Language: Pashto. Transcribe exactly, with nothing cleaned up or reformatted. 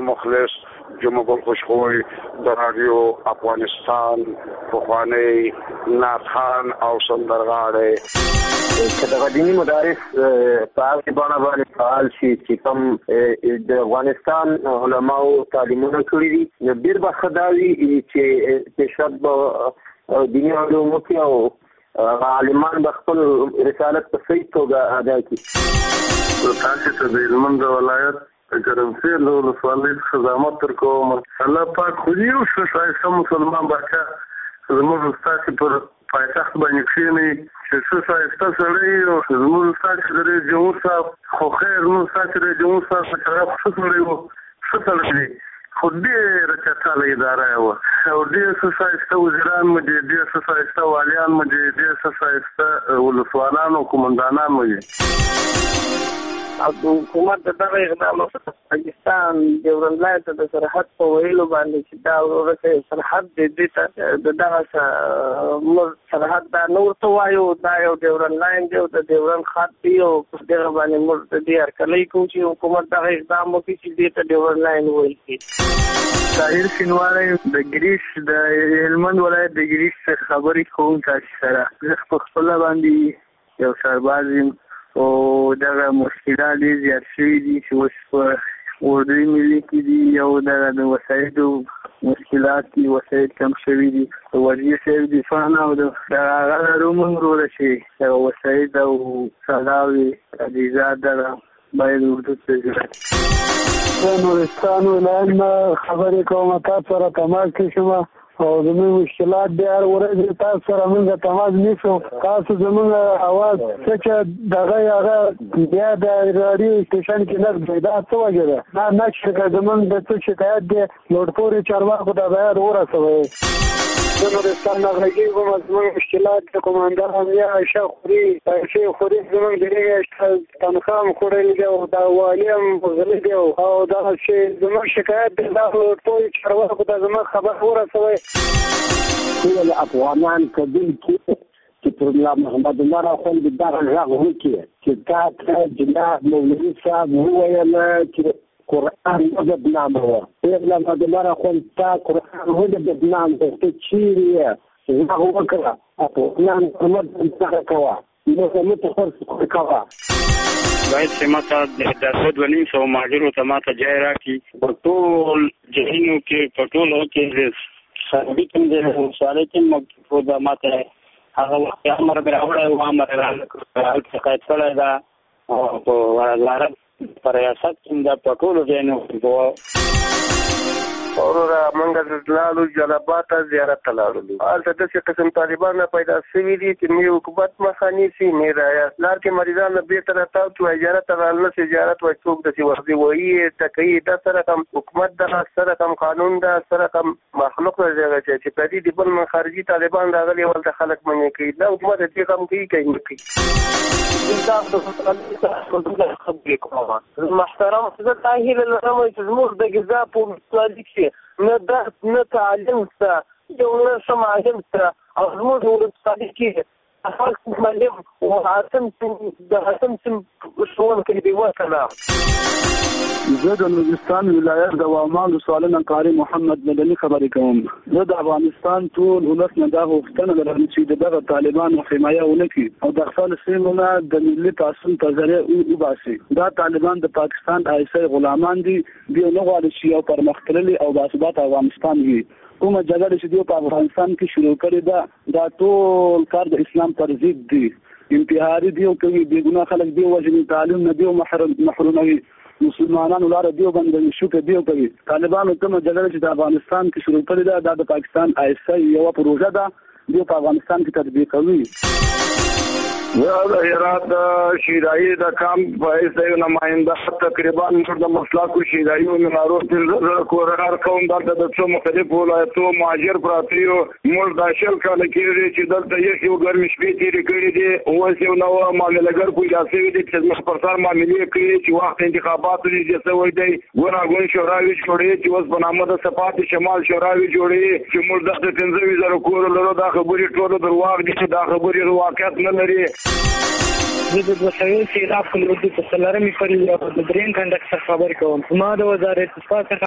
مخلص جمعه ګل خوشخوی د رادیو افغانستان پخوانی ناتخان او سندرغاړی چې د دیني مدارس په هغه بڼه باندې فعال شي چې کوم د افغانستان علماو تعلیمونه کړي دي نو ډېر به ښه دا وي چې پیشرفت به دیني علومو کې او عالمان به خپل رسالت په صحیح توګه ادا کړي. تاسو ته د هلمند ولایت ګرمسیر له ولسوالۍ څخه زحمت درکوم. الله پاک خو دې یو ښه ښایسته مسلمان بچه زموږ ستاسې پر پایتخت باندې کښېني چې ښه ښایسته سړی او زموږ ستاسې د رئیس جمهور صاحب خو خیر نو ستاسې رئیس جمهور صاحب چې هغه ښه سړی و ښه سړی دی خو ډېره چټاله اداره یې وه او ډېر ښه ښایسته وزیران مو دي ډېر ښه ښایسته والیان مو دي ډېر ښه ښایسته ولسوالان او قومندانان مو دي. او د حکومت د دغه اقدام پاکستان ډیورنډ لاین ته د سرحد په ویلو باندې چې دا ورته سرحد دې ته د دغه سرحد دا نور ته وایو دا یو ډیورنډ لاین دی او د ډیورنډ خط دی او په دغه باندې موږ د دې هرکلی کوو چې حکومت دغه اقدام وکړي چې دې ته ډیورنډ لاین ویل کړي. طاهر شینواری د ګریش د هلمند ولایت د ګریش څخه خبرې کوم تاسو سره. زه په خپله باندې یو سرباز یم او دغه مشکلات ډېر زیات شوي دي چې اوس په اردوي ملي کې دي او دغه د وسایدو مشکلات دي وسایل کم شوي دي. د وزیر صاحب دفاع نه او د هغه لرو موږ وروره چې دغه وساید او سلاوي تجهیزات دغه باید اردو ته ځي. د نورستان ولایت نه خبرې کوم تاسو سره تماس کې شوم او زموږ مشکلات دی هر ورځ تاسو سره موږ تماس نیسو. تاسو زموږ اواز څه چې دغه هغه بیا د راډیو سټیشن کې نه دی دا څه وجه ده نه نه چې زموږ د څه شکایت دی لوډپورې چارواکو ته باید ورسوئ. د نورستان نه غږېږم زموږ مشکلات د قومندان امنیه عایشه خوري عایشې خوري زموږ د دې تنخواه هم خوړلې دی او د والي هم غلی دی او دغه چې زموږ شکایت دی دا لوډپورې چارواکو ته زموږ خبر ورسوئ. ټول افغانان کبیل کې چې پر ملا محمد عمر اخوند دغه غږ وکړي چې تا ته جناب مولوي صاحب وویل چې قرآن بدنامه وه. پیغله محمد عمر اخوند تا قرآن ولې بدنام دی ته چیرې یې غږ وکړه افغانان حرمت دغه کوه نو زموږ ته خرڅ کوه. باید چې ما ته د دوه دوه نیم سوه مهاجرو ته ما ته ځای راکړي په ټول جهیلو کې په ټولو کې سربي کوم دی ولسوالۍ کې مکتوب ده ما ته هغه وخت امر مې راوړی و امر یې رانکړ هلته قید کړی ده او په وزارت په ریاست کې ده په ټولو ځایونو کې وروره موږ د لاړو جلبات ته زیارت ته لاړلو. هلته داسې قسم طالبان پیدا شوي دي چې نه حکومت مخه نیسي نه رعایت. لار کې مریضان بېرته راتاو چې وایي زیارت ته راغله چې زیارت وایي څوک داسې ورځي وایي ټکوي دا سره کم حکومت ده سره کم قانون ده سره کم مخلوق ده چې په دې د بل من خارجي طالبان راغلي ولته خلک منې کوي دا حکومت دې کم کوي کوي نه کوي. محترم زه دا هیله لرم چې زموږ د غذا په ولسوالۍ کې نه درس نه تعلیم شته یو نه ښه معلم شته او زموږ ولسوالۍ کې خلک معلم او حاکم د حاکم ښوونکی بېوسه ده. زه د نورستان ولایت د واما سوالن قاری محمد مدني خبرې کوم. زه د افغانستان ټول ولس نه دا غوښتنه لرم چې دغه طالبانو حمایه ونه کړي او د خپل سیمونه د ملي تعصب په ذریعه وباسي. دا طالبان د پاکستان ایسای غلامان دي دوی نه غواړي چې یو پرمختللی او باثبات افغانستان وي. کومه جګړه چې دوی په افغانستان کې شروع کړې ده دا ټول کار د اسلام پر ضد دی. انتحاري دی او کوي بېګناه خلک دی وژني تعلیم نه دی محروموي مسلمانانو لاره دیو باندې شوکه دیو کوي. طالبانو کومه جګړه چې د افغانستان کې شروع کړې ده دا د پاکستان ایسای یو پروژه ده دیو په افغانستان کې تطبیق کوي. زه د هرات شیدایي د کامپ په حیث د یو نماینده تقریبا موږ د مسلکو شیدایو مینارو پنځه زره کورغار کوم دلته د څو مختلفو ولایتو مهاجر پراته یو موږ دا شل کاله کېږي چې دلته یخ یو ګرمې شپې تېرې کړي دي اوس یو نوه معاملهګر پیدا شوي دي چې زموږ پر سر معاملې کوي چې وخت انتخاباتو نږدې شوی دی ګوناګون شوراوي جوړوي چې اوس په نامه د صفات شمال شوراوي جوړوي چې موږ دغه پنځه ویشت زره کور لرو دا خبرې ټولو درواغ دي دا خبرې واقعیت نه لري. زه د دوه سوه سیلاب په اردو په څلورمې پرې د درېیم کنډک څخه خبرې کوم. ما د وزارت دفاع څخه